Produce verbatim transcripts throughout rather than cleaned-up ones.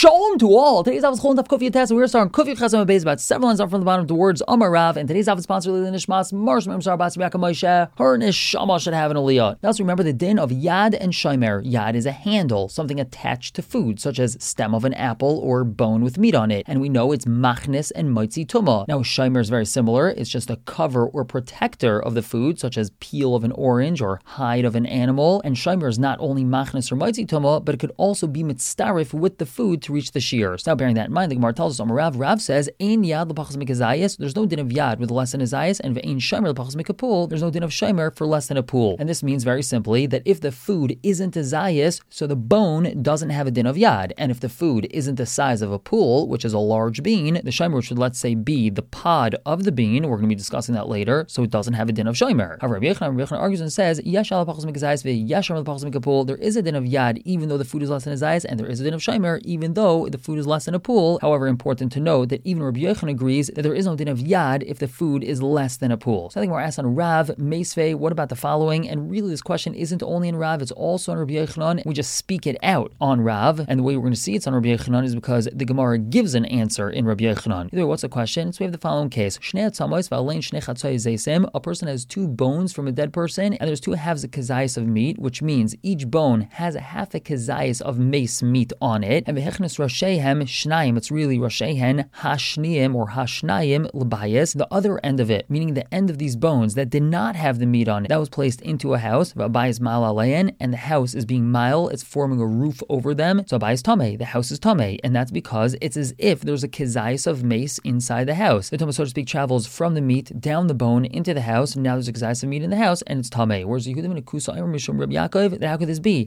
Shalom to all. Today's Avos Cholon Daf Kuf Yates. We're starting Kuf Yachasam Beis about seven lines up from the bottom of the words Amar Rav. And today's Avos sponsor Lili Nishmas Marsh Memsar Bas Yaakov Moshe. Her Nishama should have an aliyah. Now, let's remember the din of yad and shomer. Yad is a handle, something attached to food, such as stem of an apple or bone with meat on it. And we know it's machnis and moitzi tuma. Now, shomer is very similar. It's just a cover or protector of the food, such as peel of an orange or hide of an animal. And shomer is not only machnis or moitzi tuma, but it could also be mitzdarif with the food to reach the shears. Now, bearing that in mind, the Gemara tells us, Amar Rav, Rav says, Ein yad l'pachas mikazayis. There's no din of yad with less than a zayis, and ve'ein shomer l'pachas mikapul. There's no din of shomer for less than a pool. And this means very simply that if the food isn't a zayis, so the bone doesn't have a din of yad. And if the food isn't the size of a pool, which is a large bean, the shomer should, let's say, be the pod of the bean. We're going to be discussing that later, so it doesn't have a din of shomer. However, Rabbi Yochanan, Rabbi Yochanan argues and says, Yesh al l'pachas mikazayis ve'yesh shomer l'pachas mikapul. There is a din of yad even though the food is less than a zayis, and there is a din of shomer even though the food is less than a pool. However, important to note that even Rabbi Yochanan agrees that there is no din of yad if the food is less than a pool. So I think we're asked on Rav, Meisvei, what about the following? And really this question isn't only in Rav, it's also on Rabbi Yochanan. We just speak it out on Rav, and the way we're going to see it's on Rabbi Yochanan is because the Gemara gives an answer in Rabbi Yochanan. Either way, what's the question? So we have the following case. A person has two bones from a dead person, and there's two halves of kazayis of meat, which means each bone has a half a kazayis of mace meat on it, and v'hechnes rashehem shnayim, it's really rashehen hashniyim or hashnayim l'bayis, the other end of it, meaning the end of these bones that did not have the meat on it, that was placed into a house, v'abayis mal alein, and the house is being mile, it's forming a roof over them, so abayis tameh, the house is tameh, and that's because it's as if there's a kazayis of mace inside the house. The tumah, so to speak, travels from the meat down the bone into the house, and now there's a kazayis of meat in the house, and it's tameh. Whereas Yehudim and Akusa Mishum Rabbi Yaakov, how could this be?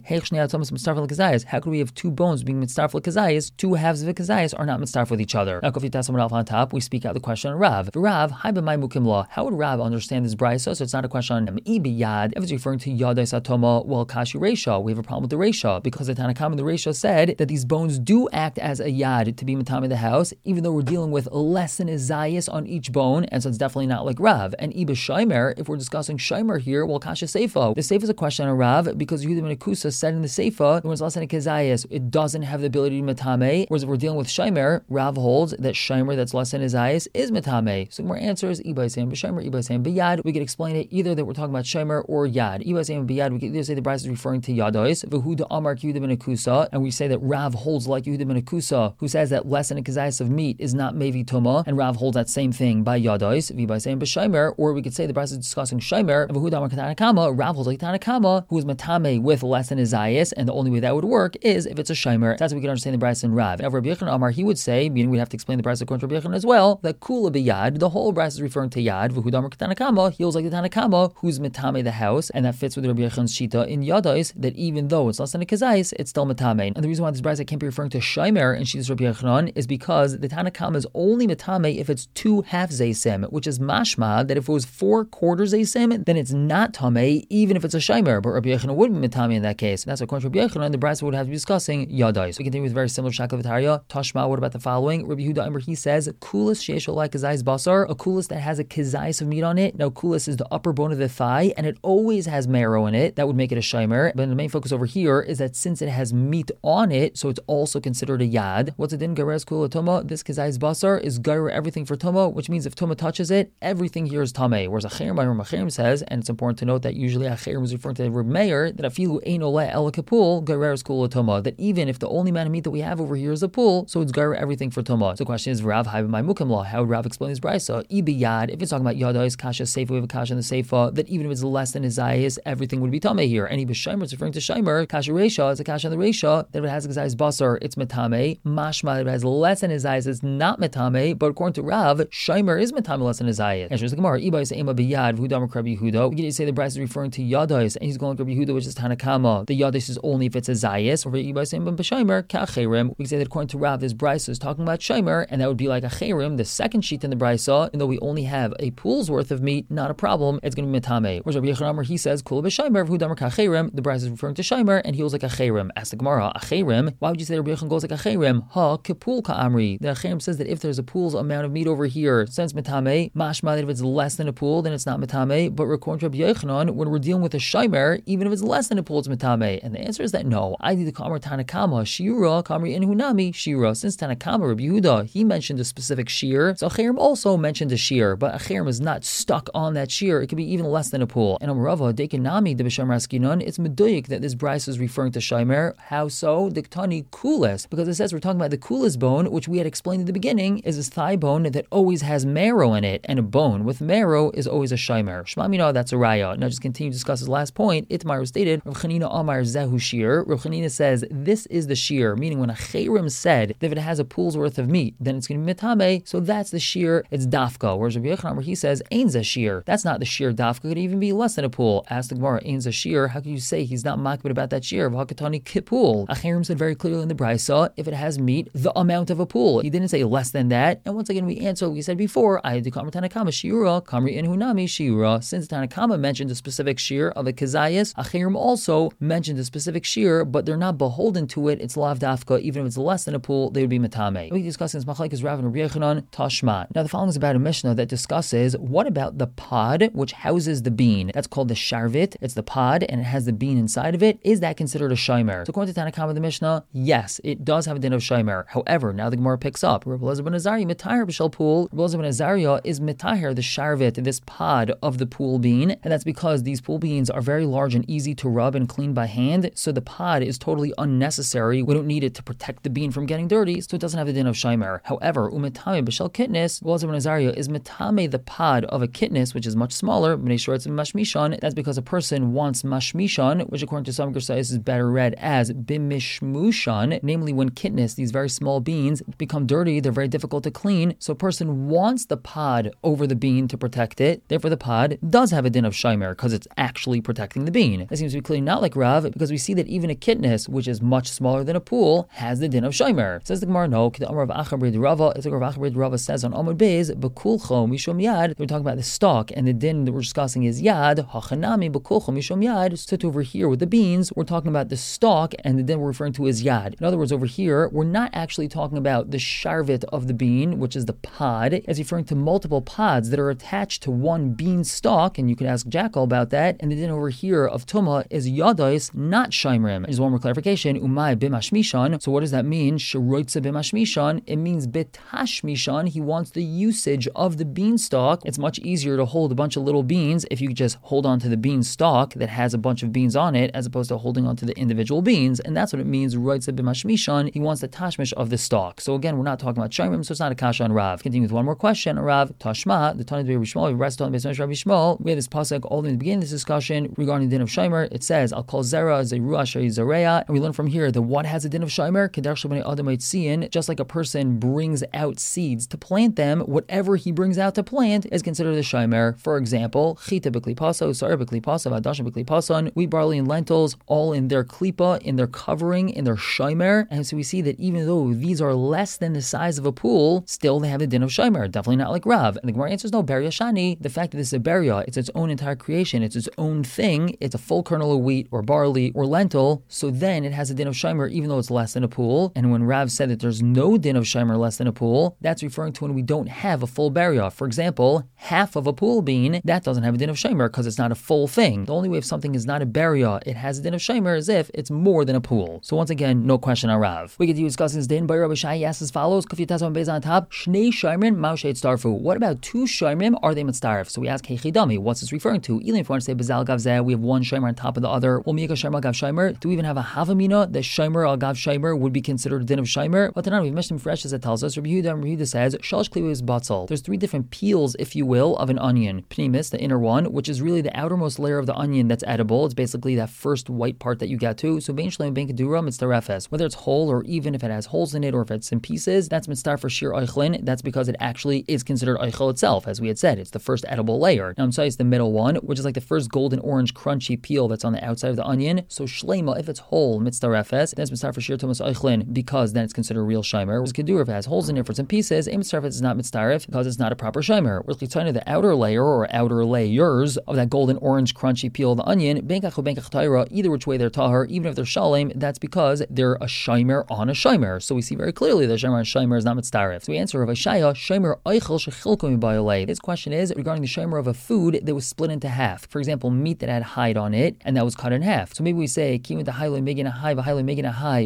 How could we have two bones being mitzdarf l'kazayis? Two halves of a kazayis are not mitzdarf with each other. Now, if someone else on top, we speak out the question on Rav. Rav, hi b'may mukim la. How would Rav understand this brayso? So it's not a question on ibi yad. If it's referring to yadai satoma, well, kashu reisha, we have a problem with the reisha because the Tanakam and the reisha said that these bones do act as a yad to be matami the house, even though we're dealing with less than a zayis on each bone, and so it's definitely not like Rav. And ibi shaimer, if we're discussing shaimer here, well, kasha seifa. The seifa is a question on Rav because Yehudim and Akusa said in the seifa, when it's less than a kazayis, it doesn't have the ability to matame. Whereas if we're dealing with Shomer, Rav holds that Shomer that's less than his eyes is matame. So more answer is Ibai saying b'Shomer, Ibai saying b'Yad. We could explain it either that we're talking about Shomer or Yad. Ibai saying b'Yad, we could either say the Bryce is referring to Yadois, V'Huda Amar Yehuda ben Akusa, and we say that Rav holds like Yehuda ben Akusa, who says that less than a kazayis of meat is not mevi tuma, and Rav holds that same thing by Yadois, V'Ibai saying b'Shomer, or we could say the Bryce is discussing Shomer, V'Huda Amar Tanakama, Rav holds like Tanakama, who is matame with less than his eyes, and the only way that would work is if it's a Shomer. That's how we can understand the Bryce and Rav. Now, Rabbi Yochanan Amar, he would say, meaning we'd have to explain the Bryce according to Rabbi Yochanan as well, that kula b'yad, the whole Bryce is referring to yad, v'hu damar k'tanakama, he holds like the Tanakama, who's matame the house, and that fits with Rabbi Yochanan's shita in yadais, that even though it's less than a kazais, it's still matame. And the reason why this Bryce can't be referring to Shomer and she's Rabbi Yochanan is because the Tanakama is only matame if it's two half zaysim, which is mashma, that if it was four quarters zaysim, then it's not tame, even if it's a Shomer, but Rabbi Yochanan would be matame in that case. And that's according to Rabbi Yochanan, the Bryce would have to be discussing yadais. We continue with very similar shakal v'tarya. Tashma, what about the following? Rabbi Yehuda Amar, he says, kulas sheyesh like kazayis basar, a kulas that has a kazayis of meat on it. Now, kulas is the upper bone of the thigh, and it always has marrow in it. That would make it a shomer. But the main focus over here is that since it has meat on it, so it's also considered a yad. What's it in gares kula toma? This kazayis basar is garer everything for toma, which means if toma touches it, everything here is tameh. Whereas acherim, acherim says, and it's important to note that usually acherim is referring to Reb Meir, that afilu ein ole el kapul gares kula toma, that even if the only amount of meat that we have over here is a pool, so it's gar everything for toma. So the question is, Rav, how my mukim law? How would Rav explain this brayso? Ibi yad, if it's talking about yadais, kasha seifa, we have a kasha in the seifa, that even if it's less than his zayis, everything would be tameh here. And ibi shomer, it's referring to shomer, kasha reisha, it's a kasha in the reisha, that if it has a zayis basar, it's metame. Mashma, if it has less than his zayis, it's not metame. But according to Rav, shomer is metame less than his zayis. And she's the Gemara, ibi say ema biyad, v'hudam Rabbi Yehuda. We can say the brayso is referring to yadais, and he's going to Rabbi Yehuda, which is Tanakama. The yadais is only if it's a zayis. Or ibi say ema b'shomer, ka'acherim. We can say that according to Rav, this brayso is talking about shomer, and that would be like a cherim, the second sheet in the brayso, and though we only have a pool's worth of meat, not a problem, it's going to be metame. Whereas Rabbi Yochanan, he says, kula b'shomer, v'hu damar ka'acherim, the brayso is referring to shomer, and he was like a cherim. Ask the Gemara, a cherim, why would you say Rabbi Yochanan goes like a cherim? Ha, kipul ka'amri. The cherim says that if there's a pool's amount of meat over here, since metame, mashma, that if it's less than a pool, then it's not metame, but according to Rabbi Yochanan, when we're dealing with a shomer, even if it's less than a pool, it's metame. And the answer is that no. I did the kamar tanakama, shiura, kamar Kamri in Hunami Shira. Since Tanakama Rabbi Yehuda, he mentioned a specific shear, so Acherim also mentioned a shear, but Acherim is not stuck on that shear. It could be even less than a pool. And Amarava Dekanami de B'Shem Raskinon, it's meduyik that this bris is referring to Shaimer. How so? Diktani Kulis, because it says we're talking about the Kulis bone, which we had explained in the beginning is this thigh bone that always has marrow in it, and a bone with marrow is always a Shaimer. Shmamina, that's a raya. Now just continue to discuss his last point. Itmar stated, Rav Chanina Amar Zehu Shir. Rav Chanina says this is the shear, meaning when a Chayrim said that if it has a pool's worth of meat, then it's going to be mitame, so that's the shear, it's dafka. Whereas Rav Yochanan, where he says Ein Zeh shear, that's not the shear dafka, could even be less than a pool. Ask the Gemara, Ein Zeh shear, how can you say he's not makbid about that shear? V'hakatani kipul. Achirim said very clearly in the Brisa, if it has meat, the amount of a pool. He didn't say less than that. And once again, we answer what we said before, I had to Kamar Tanakama Shiura, Kamri in Hunami Shiura. Since Tanakama mentioned a specific shear of a kazayas, Achirim also mentioned a specific shear, but they're not beholden to it. It's lav dafka. Even if it's less than a pool, they would be matame. We discuss this machlekes Rav and Rabbi Yochanan Tashma. Now the following is about a Mishnah that discusses what about the pod which houses the bean. That's called the sharvit. It's the pod and it has the bean inside of it. Is that considered a shimer? So according to Tanakama the Mishnah, yes, it does have a din of shimer. However, now the Gemara picks up. Rabbi Elazar ben Azariah mitahar b'shel pool. Rabbi Elazar ben Azariah is mitahar the sharvit, this pod of the pool bean, and that's because these pool beans are very large and easy to rub and clean by hand. So the pod is totally unnecessary. We don't need it to protect the bean from getting dirty, so it doesn't have the din of shimer. However, umitame b'shel kitnis, Rabbi Elazar ben Azariah is mitame the pod of a kitnis, which is much smaller. B'nei shorts and mashmishon. That's because a person wants mashmishon, which according to some Gersayis is better read as bimishmushan, namely when kitnis, these very small beans, become dirty, they're very difficult to clean, so a person wants the pod over the bean to protect it. Therefore the pod does have a din of shimer because it's actually protecting the bean. That seems to be clearly not like Rav, because we see that even a kitnis, which is much smaller than a pool, has the din of shimer. Says the Gemara, no, the Amar of Achabrid Rava, it's like Rav Achabrid Rava says on Amud Beis, bekulcho mishum yad, we're talking about the stalk, and the din that we're discussing is yad, hachanami bekulcho mishum yad. So to over here with the beans, we're talking about the stalk, and the din we're referring to is yad. In other words, over here, we're not actually talking about the sharvit of the bean, which is the pod, as referring to multiple pods that are attached to one bean stalk, and you can ask Jackal about that, and the din over here of Tumah is yadais, not shaimrim. Just one more clarification, umay bimashmishan. So what does that mean? Sheroitza bimashmishan. It means bitashmishan. He wants the usage of the beanstalk. It's much easier to hold a bunch of little beans if you just hold on to the bean stalk that has a bunch of beans on it, as opposed to holding on to the individual beans, and that's what it means, roitza b'mashmishan. He wants the tashmish of the stalk. So again, we're not talking about shaimrim, so it's not a kasha on Rav. Continue with one more question. Rav Tashma, the Tana of Rabbi Shmuel, we rest on the base of Rabbi Shmuel. We have this pasuk all in the beginning of this discussion regarding the din of shaimer. It says, I'll call zera zeruah shari zareya, and we learn from here that what has a din of shaimer? Kedar shabani adam eitziin, just like a person brings out seeds to plant them, whatever he brings out to plant is considered a shaimer. For example, chita b'klipaso, sara b'klipaso, vadasha b'klipason, wheat, barley, and lentils, all in their klipa, in their covering, in their shaimer. And so we see that even though these are less than the size of a pool, still they have the din of shaimer. Definitely not like Rav. And the Gemara answers no, beria shani. The fact that this is a beria, it's its own entire creation, it's its own thing, it's a full kernel of wheat or barley or lentil, so then it has a din of shaimer even though it's less than a pool. And when Rav said that there's no din of shaimer less than a pool, that's referring to when we don't have a full beria. For example, half of a pool bean, that doesn't have a din of shaimer because it's not a full thing. The only way if something is not a beria, it has a din of shaimer is if it's more than a pool. So once again, no question on Rav. We get to discuss this din. By Rabbi Shai asks as follows: Kuf Yitaz on Beis on top. Shnei shaimrim ma'ushay starfu. What about two shaimrim? Are they mitzdarf? So we ask Heichidami. What's this referring to? Even if we want to say Bezal Gav Zeh, we have one shaimer on top of the other. Well, Miyaka shaimer gav shaimer. Do we even have a havamina that shaimer al gav shaimer would be considered a din of shaimer? But then we've mentioned fresh as it tells us. Rabbi Yehuda, Rabbi Yehuda says shalosh kliwos batzal. There's three different peels, if you will, of an onion. Pnimis, the inner one, which is really the outermost layer of the onion that's edible. It's basically that first white part that you get to. So bein shleim bein kedura mitzdarefes. Whether it's whole or even if it has holes in it or if it's in pieces, that's mitzdar for shir eichlin. That's because it actually is considered eichel itself. As we had said, it's the first edible layer. Now I'm sorry, it's the middle one, which is like the first golden orange crunchy peel that's on the outside of the onion. So shleima, if it's whole, mitzdarefes, then it's mitzdar for shir tomas eichlin because then it's considered a real shimer. Whereas kedura, if it has holes in it, if it's in pieces, a mitzdarefes is not mitzdaref because it's not a proper shimer. Whereas chitzaina, the outer layer or outer layers of that golden orange crunchy peel of the onion, benkach or benkach taira, either which way they're tahar, even if they're shalem, that's because they're a shimer on a shimer. So we see very clearly that shimer on shimer is not mitzdaref. So we answer Rav Shaya, shimer eichel shechilkom bayolei. His question is regarding the shimer of a food that was split into half. For example, meat that had hide on it and that was cut in half. So maybe we say kim the hailo megin a high, v'hailo megin a high, lo mitzdaref.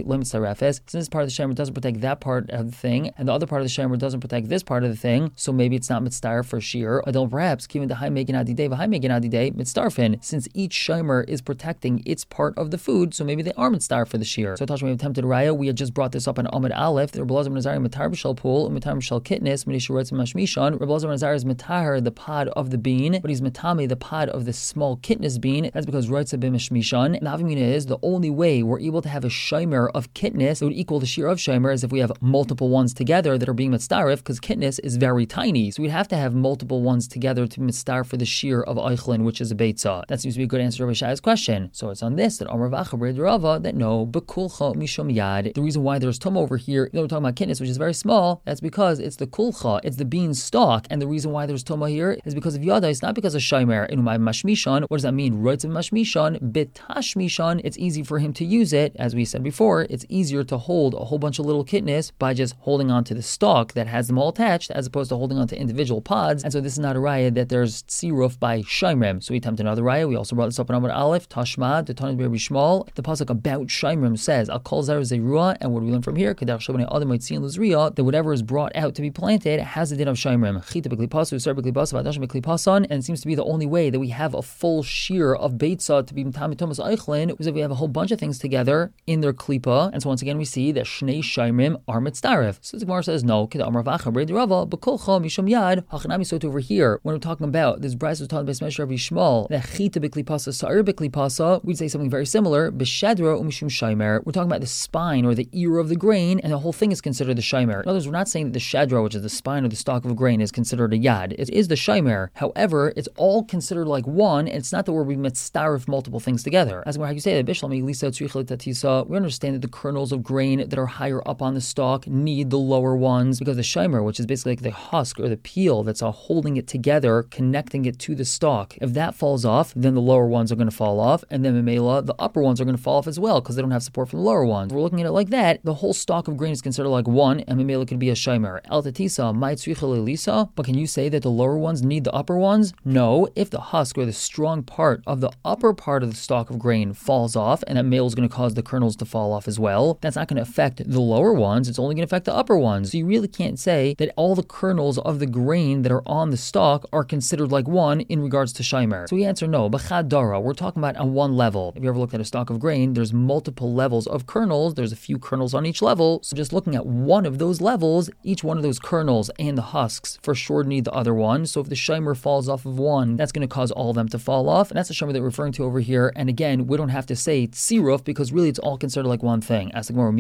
Since this part of the shemer doesn't protect that part of the thing, and the other part of the shemer doesn't protect this part of the thing, so maybe it's not mitzdaref for shear. Adil perhaps given the high megan adidei, the high megan adidei mitzdarfin, since each shemer is protecting its part of the food, so maybe they are mitzdaref for the shear. So Tashma attempted raya. We had just brought this up on Amud Aleph. The Rebbe Elazar ben Azariah matar b'shel pool and matar b'shel kitnis. Minishuretz mashmishon. Rebbe Elazar ben Azariah is matar the pod of the bean, but he's matame the pod of the small kitnis bean. That's because roitza b'mashmishon. And the Havamina is the only way we're able to have a shomer of kitnis that would equal the shear of shomer is if we have multiple ones together that are being mitzdaref, because kitnis is very tiny. So we'd have to have multiple ones together to mitzdaref for the shear of eichlin, which is a beitzah. That seems to be a good answer to Rabbi Shai's question. So it's on this that Amar Vacha b'Rei Rava that no, bekulcha mishum yad. The reason why there's tum over here, even though we're talking about kitnis, which is very small, that's because it's the kulcha, it's the bean stalk, and the reason why there's tuma here is because of yada. It's not because of shomer. In my mashmishon, what does that mean? Roitz of mashmishon, bitashmishon. It's easy for him to use it, as we said before. It's easier to hold a whole bunch of little kitnis by just holding onto the stalk that has them all attached, as opposed to holding onto individual pods. And so this is not a raya that there's tziruf by shomrim. So we attempt another raya. We also brought this up in Amud Aleph, Tashma, the Tanit Rabbi Shmuel. The pasuk about shomrim says, "Al kol zar zerua," and what do we learn from here? Kedach shabnei adam mitzin luzriya, that whatever is brought out to be planted has the din of shomrim. Chita b'klipasu, usar b'klipasu, v'adash b'klipasan, and it seems to be the only way that we have a full shear of beitzah to be mtamid thomas eichlin is if we have a whole bunch of things together in their klipa. And so once again we see that shnei shomrim are mitzdaref. So the Gemara says no. Kedach amar vacha b'Rei Rava b'kolcha mishum yad hachanami. So over here when we're talking about this brayso was talking about Smesh Rabbi Shmuel that chita b'klipasa sa'ir b'klipasa, we'd say something very similar. B'shadra umishum shomer. We're talking about the spine or the ear of the grain, and the whole thing is considered the shomer. In other words, we're not saying that the shadra, which is the spine or the stalk of a grain, is considered a yad. It is the shomer. However, it's all considered like one, and it's not that we're mitzdaref multiple things together. As how you say that Bishlami Lisa Tzricha Tatisa, we understand that the kernels of grain that are higher up on the stalk need the lower ones because the shomer, which is basically like the husk or the peel that's all holding it together, connecting it to the stalk. If that falls off, then the lower ones are going to fall off, and then Memela, the upper ones are going to fall off as well because they don't have support from the lower ones. If we're looking at it like that, the whole stalk of grain is considered like one, and Memela could be a shomer. El Tatisa, Mai Tzricha Lisa, but can you say that the lower ones need the upper ones? No. If the husk or the strong part of the upper part of the stalk of grain falls off, and that male is going to cause the kernels to fall off as well, that's not going to affect the lower ones, it's only going to affect the upper ones. So you really can't say that all the kernels of the grain that are on the stalk are considered like one in regards to shomer. So we answer no. B'chadara, we're talking about on one level. If you ever looked at a stalk of grain, there's multiple levels of kernels, there's a few kernels on each level, so just looking at one of those levels, each one of those kernels and the husks for sure need the other one. So if the shomer falls off of one, that's going to cause all of them to fall off, and that's the shomer that we're referring to over here. And again, we don't have to say tziruf because really it's all considered like one thing. Ask the Gemara,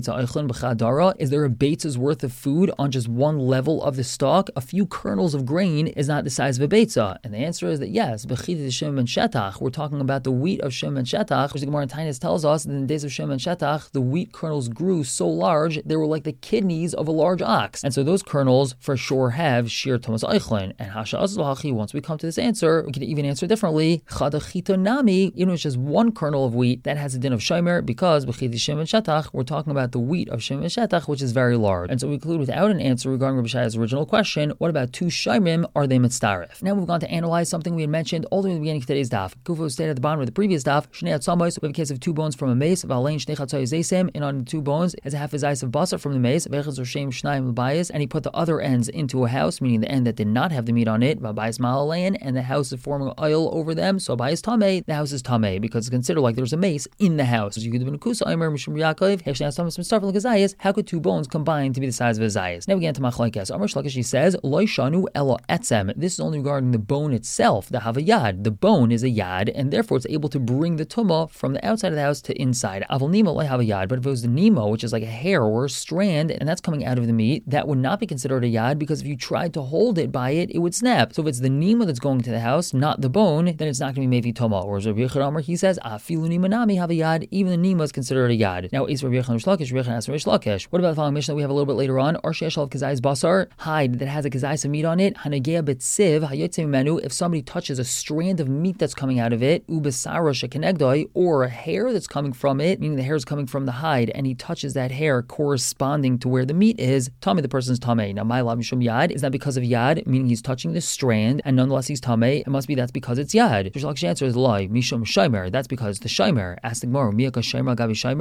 is there a beitza's worth of food on just one level of the stalk? A few kernels of grain is not the size of a beitza. And the answer is that yes, we're talking about the wheat of Shem and Shetach, which the Gemara in Taanis tells us that in the days of Shem and Shetach, the wheat kernels grew so large, they were like the kidneys of a large ox. And so those kernels for sure have sheer Thomas Eichlin. And Hasha Azlachi, once we come to this answer, we can even answer differently. Chadachita Nami, even if it's just one kernel of wheat, that has a din of shomer because b'chidi Shem and Shetach, we're talking about the wheat of Shem and Shetach, which is very large. And so we conclude without an answer regarding Rabbi Shai's original question, what about two shomrim? Are they mitzdaref? Now we've gone to analyze something we had mentioned all the way at the beginning of today's daf. Kufa was stated at the bottom of the previous daf. Shnei atzamos, we have a case of two bones from a mace. V'alein shnei chatzayis zaysim, and on the two bones is a half a zayis of basar from the mace. V'echaz roshem shnayim l'bayis, and he put the other ends into a house, meaning the end that did not have the meat on it. V'bayis ma'alein, and the house is forming oil over them. So bayis tamei, the house is tamei because it's considered like there's a mace in the house. So you could have been a kusa aimer mishum Yaakov. Heshnei atzamos mitzdarf l'gazayis. How could two bones combine to be the size of a zayis? Now we get into machlokes. Amar Shlakish, he says lo shanu elo etzem. This is only regarding the bone itself. The havayad, the bone is a yad, and therefore it's able to bring the tumah from the outside of the house to inside. Aval nima lo havayad, but if it was the nemo, which is like a hair or a strand, and that's coming out of the meat, that would not be considered a yad because if you tried to hold it by it, it would snap. So if it's the nemo that's going to the house, not the bone, then it's not going to be mevi tumah. Or as Rabbi Yechon Amar, he says afilu nima nami havayad, even the nemo is considered a yad. Now is Rabbi Yechon Rish Lakish, Rabbi Yechon asks Rish Lakish. What about the following mission that we have a little bit later on? Or she'eshal kazayis basar, hide that has a kazayis of meat on it. Hanagea betsiv hayotze menu. If somebody touches a strand of meat that's coming out of it, ubesara shekenegdoi, or a hair that's coming from it, meaning the hair is coming from the hide, and he touches that hair corresponding to where the meat is, tame the person's tame. Now my lav mishum yad, is that because of yad, meaning he's touching the strand, and nonetheless he's tame? It must be that's because it's yad. Rish Lakish's answer is lie, mishum shomer. That's because the shomer. Ask the Gemara, miyaka shomer gabi shomer. We have the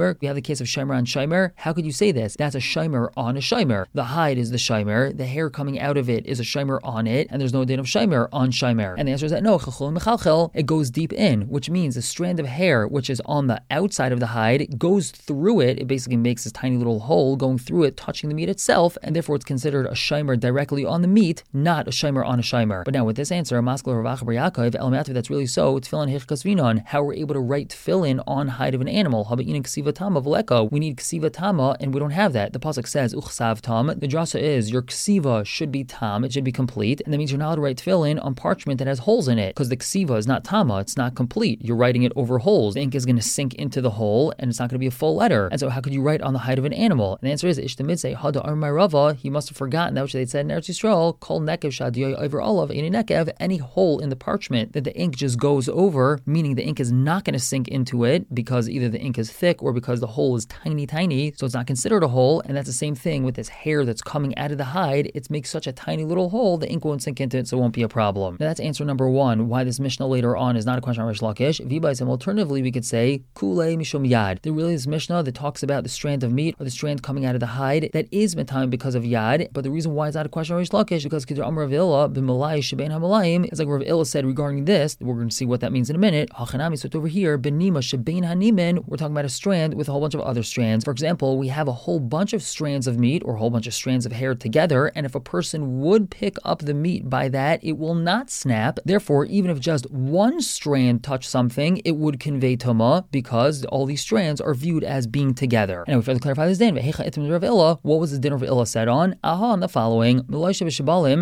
case of shimer on shimer, how could you say this? That's a shimer on a shimer. The hide is the shimer, the hair coming out of it is a shimer on it, and there's no din of shimer on shimer. And the answer is that no, it goes deep in, which means a strand of hair which is on the outside of the hide goes through it. It basically makes this tiny little hole going through it, touching the meat itself, and therefore it's considered a shimer directly on the meat, not a shimer on a shimer. But now with this answer, Maskal Rav Acha bar Yaakov, Elmativ, that's really so, tefillin hichkas vinon, how we're able to write tefillin on hide of an animal. Habayin ksiva tama v'leka. We need ksiva tama, and we don't have that. The pasuk says uchsav tam. The drasa is your ksiva should be tam, it should be complete, and that means you're not allowed to write tefillin on parchment that has holes in it, because the ksiva is not tama, it's not complete. You're writing it over holes. The ink is going to sink into the hole, and it's not going to be a full letter. And so how could you write on the hide of an animal? And the answer is ishtamidse hada armai rava. He must have forgotten that which they said in Eretz Yisrael, kol nekev shadiyay over olav any nekev, any hole in the parchment that the ink just goes over, meaning the ink is not going to sink into it because either the ink is thick or because the hole is tiny, tiny, so it's not considered a hole. And that's the same thing with this hair that's coming out of the hide. It makes such a tiny little hole, the ink won't sink into it, so it won't be a problem. Now that's answer number one, why this Mishnah later on is not a question on Rish Lakish. V'baisem, alternatively, we could say kulei mishum yad. There really is Mishnah that talks about the strand of meat or the strand coming out of the hide that is metam because of yad, but the reason why it's not a question on Rish Lakish because Kedar Amar Rav Illa b'malai shebein hamalayim is like Rav Illa said regarding this. We're going to see what that means in a minute. Hachanami, so over here, benima shebein hanimin, we're talking about a strand with a whole bunch of other strands. For example, we have a whole bunch of strands of meat or a whole bunch of strands of hair together, and if a person would pick up the meat by that, it will not snap. Therefore, even if just one strand touched something, it would convey tuma because all these strands are viewed as being together. And we further clarify this din. What was the din of Illa said on? Aha, on the following. This is malai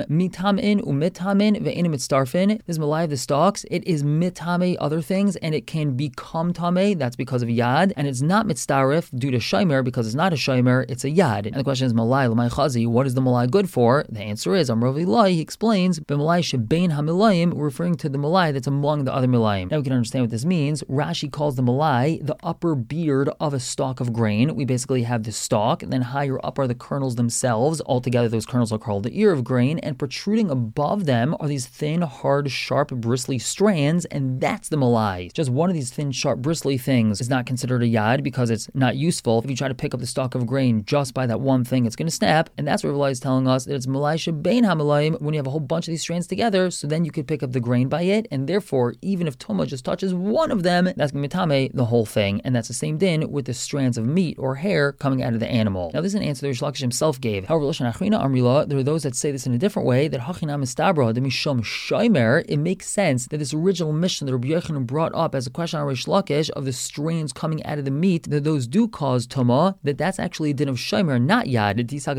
of the stalks. It is mitame other things, and it can become tame. That's because of yad, and it's not mitzdarif due to shimer because it's not a shimer. It's a yad. And the question is malai l'may chazi. What is the malai good for? The answer is Amar Rav Illa. He explains b'malai shebein hamilayim, referring to the malai that's among the other milayim. Now we can understand what this means. Rashi calls the malai the upper beard of a stalk of grain. We basically have the stalk, and then higher up are the kernels themselves. Altogether, those kernels are called the ear of grain, and protruding above them are these thin, hard, sharp, bristly strands, and that's the malai. Just one of these thin, sharp, bristly things is not considered a yad because it's not useful. If you try to pick up the stalk of grain just by that one thing, it's going to snap, and that's what Rav Illa is telling us, that it's malai shebein hamilayim when you have a whole bunch of these strands together, so then you could pick up the grain by it, and therefore, even if tuma just touches one of them, that's going to be tame the whole thing, and that's the same din with the strands of meat or hair coming out of the animal. Now, this is an answer that Rish Lakish himself gave. However, there are those that say this in a different way, that hachinam mistabra de mishum shimer. It makes sense that this original mission that Rabbi Yochanan brought up as a question on Rish Lakish of the strands coming out of the meat, that those do cause tuma, that that's actually a din of shimer, not yad.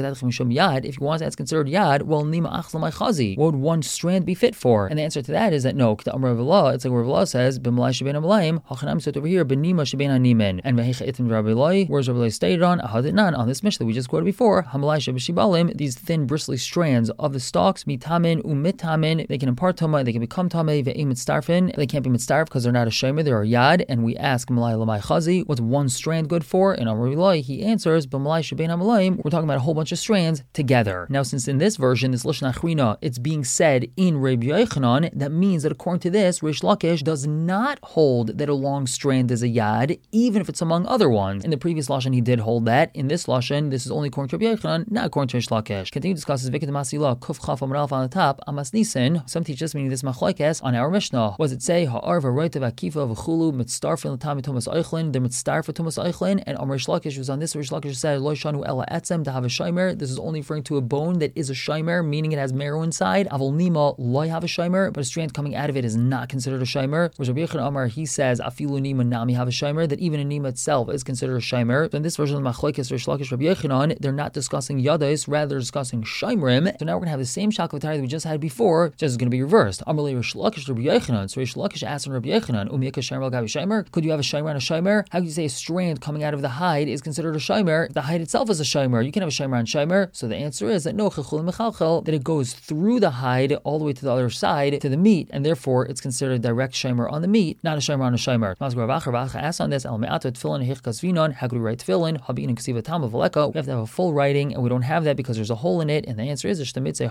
If you want that's considered yad, well, nima achzal chazi. What would one strand be fit for? And the answer to that is that no, it's like Rav Illa says, b'malai shebein hamalayim, hachanam said over here, b'nima shebein hanimin. And v'hecha itim Rabbi Illa, where's Rabbi Illa stated on, ahaditnan, on this mission that we just quoted before, hamalai shebeshibalim, these thin bristly strands of the stalks, mitamin umitamin, they can impart tama, they can become tame, ve'im mitzdarfin, they can't be mitzdarf because they're not a shemer, they're a yad, and we ask malai lamai chazi, what's one strand good for? And Rabbi Illa, he answers, b'malai shebein hamalayim, we're talking about a whole bunch of strands together. Now, since in this version, this Lashon Achrina, it's being said in Rabbi Yochanan, that means that according to this, Rish Lakish does not hold that a long strand is a yad, even if it's among other ones. In the previous Lashon, he did hold that. In this Lashon, this is only according to Rabbi Yochanan, not according to Rish Lakish. Continue to discuss this Vikit Masila, Kuf Chaf Amar Alf on the top, Amas Nisan. Some teach us meaning this machlokes on our Mishnah. Was it say, Ha'ar v'roitev akifa v'chulu mitzdarfin l'tam tumas eichlin, they're mitzdarf tumas eichlin, and Amar Rish Lakish was on this. Rish Lakish said, Lo shanu ela etzem to have a shimer. This is only referring to a bone that is a shimer, meaning it has marrow inside. Avol nima loy have a shimer, but a strand coming out of it is not considered a shimer. Whereas Rabbi Yochanan Amar, he says, Afilu nima nami have a shimer, that even a nima itself is considered a shimer. So in this version of Machlokes Rish Lakish Rabbi Yochanan, they're not discussing yadais, rather they're discussing shimrim. So now we're going to have the same shakavatari that we just had before, just is going to be reversed. Amalei Rish Lakish Rabbi Yochanan. So Rish Lakish asked Rabbi Yochanan, Umiyaka shimer gavi shimer. Could you have a shimer and a shimer? How could you say a strand coming out of the hide is considered a shimer? The hide itself is a shimer. You can have a shimer and shimer. So the answer is that no, that it goes through the hide all the way to the other side to the meat, and therefore it's considered a direct shimer on the meat, not a shimer on a shimer. Rav Acha asked on this, how could we write tefillin? We have to have a full writing, and we don't have that because there's a hole in it, and the answer is he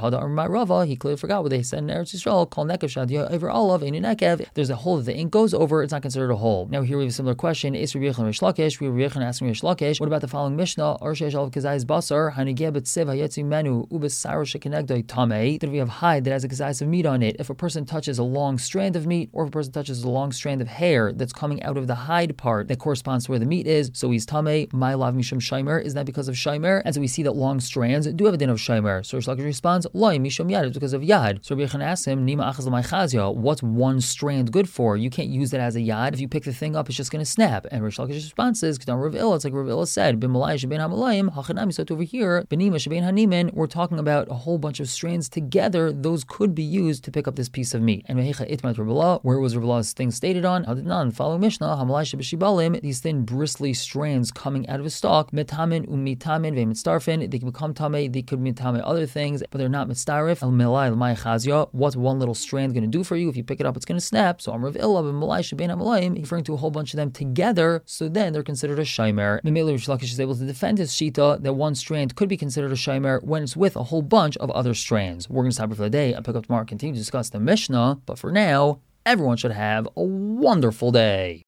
clearly forgot what they said in Eretz Yisrael, kol nekev shadiyah over olav, any nekev. There's a hole that the ink goes over, it's not considered a hole. Now here we have a similar question. Is Rabbi Yochanan Rish Lakish? we were asking Rish Lakish, what about the following Mishnah? That we have hide that has a kazayis of meat on it. If a person touches a long strand of meat, or if a person touches a long strand of hair that's coming out of the hide part that corresponds to where the meat is, so he's tamei. My lav mishum shaymer. Is that because of shaymer? And so we see that long strands do have a din of shaymer. So Rish Lakish responds, loy mishum yad. It's because of yad. So Rabbi Yechon asks him, nima achaz l'may chazia. What's one strand good for? You can't use that as a yad. If you pick the thing up, it's just going to snap. And Rish Lakish's response is, Kedam Rav Illa. It's like Rav Illa said, bin malay shebein hamalayim hachanami. So over here, benima shebein hanimin. We're talking about a whole bunch of strands together. Those could be used to pick up this piece of meat. And Mehecha itmat Rav Illa, where was Rav Illa's thing stated on? Hadinan, following Mishnah, hamalay shebeshibalim. These thin bristly strands coming out of a stalk, metamin umitamin ve'mitztarfin. They can become tame. They could mitame other things, but they're not mitztarif. El melay l'may chazia. What's one little strand going to do for you? If you pick it up, it's going to snap. So I'm Rav Illa ben malay shebein hamalayim, referring to a whole bunch of them together. So then they're considered a shaymer. Memele Rish Lakish is able to defend his shita that one strand could be considered a shaymer when it's with a whole bunch of other strands. We're going to stop here for the day. I'll pick up tomorrow and continue to discuss the Mishnah. But for now, everyone should have a wonderful day.